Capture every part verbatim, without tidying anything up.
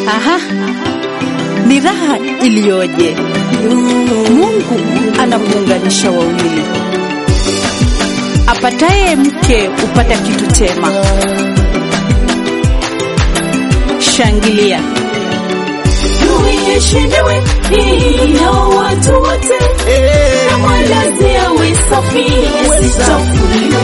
Aha, ni raha iliyoje! Mungu anamuunganisha wawili. Apataye mke upata kitu chema. Shangilia. Tuheshimiwe na watu wote, na malazi yawe safi yasichafuliwe.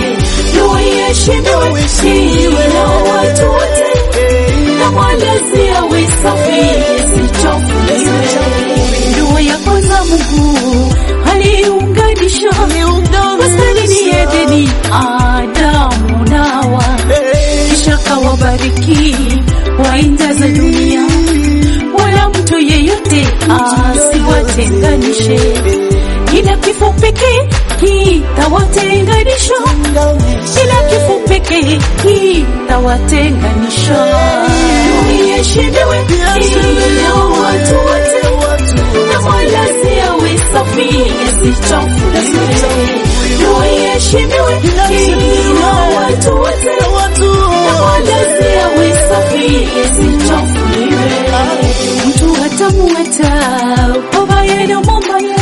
Tuheshimiwe na watu wote, na malazi yawe safi yasichafuliwe. Ndoa ya kwanza Mungu aliunganisha, bustani ya Edeni Adamu na Hawa, kisha kawabariki wainjaze dunia, wala mtu yeyote asiwatenganishe. Ila kifo pekee kitawatenganisha, ila kifo pekee kitawatenganisha. Tuheshimiwe na watu wote, na malazi yawe safi yasichafuliwe. Tuheshimiwe na watu wote, na malazi yawe safi yasichafuliwe. Mtu atamuata babaye na mamaye,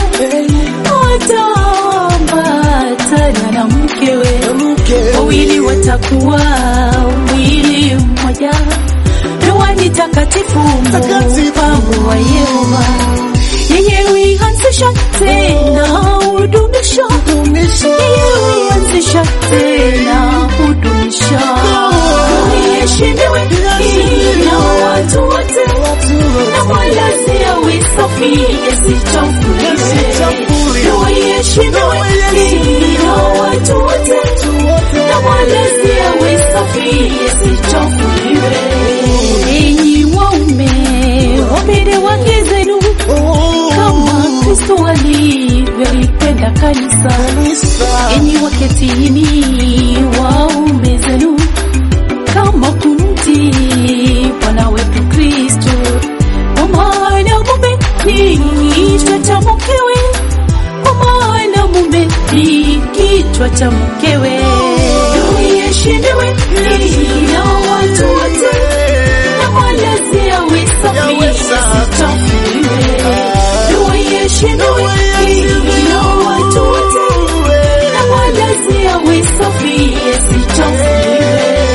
ataambatana na mkewe, wawili watakuwa mwili mmoja. Ndoa ni takatifu, mpango wa Yehova. Yeye huianzisha tena hudumisha, yeye huianzisha tena hudumisha. Tuheshimiwe na watu wote, na malazi yawe safi yasichafuliwe. Tuheshimiwe na watu wote, na malazi yawe safi yasichafuliwe. Enyi waume, wapende wake zenu kama Kristo alivyolipenda kanisa. Enyi wake tiini waume zenu kama kumtii Bwana wetu Kristo. Kwa maana mume ni kichwa cha mkewe, kwa maana mume ni kichwa cha mkewe. Tuheshimiwe na watu wote, na malazi yawe safi yasichafuliwe. Tuheshimiwe na watu wote, na malazi yawe safi yasichafuliwe.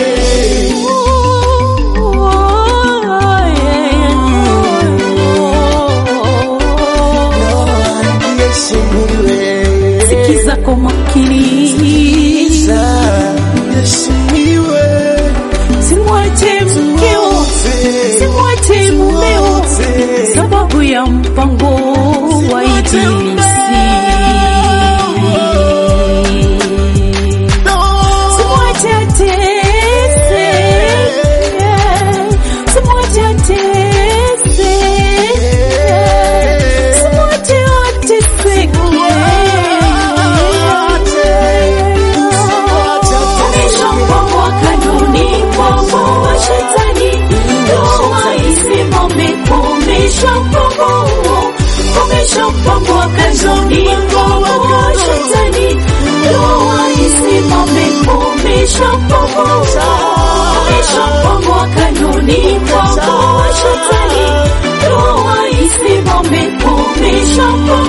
Sikiza kwa makini, simwache mkeo, simwache mumeo, sababu ya mpango wa ibilisi. Simwache atese, simwache atese, simwache ateseke. Kumesha kanuni mpango wa shetani, ndoa isimame. Kumesha mpango kanuni mpango wa shetani, ndoa isimame. Kumesha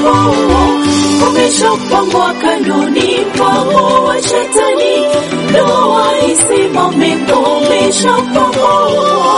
mpango kanuni mpango wa shetani, ndoa isimame. Kumesha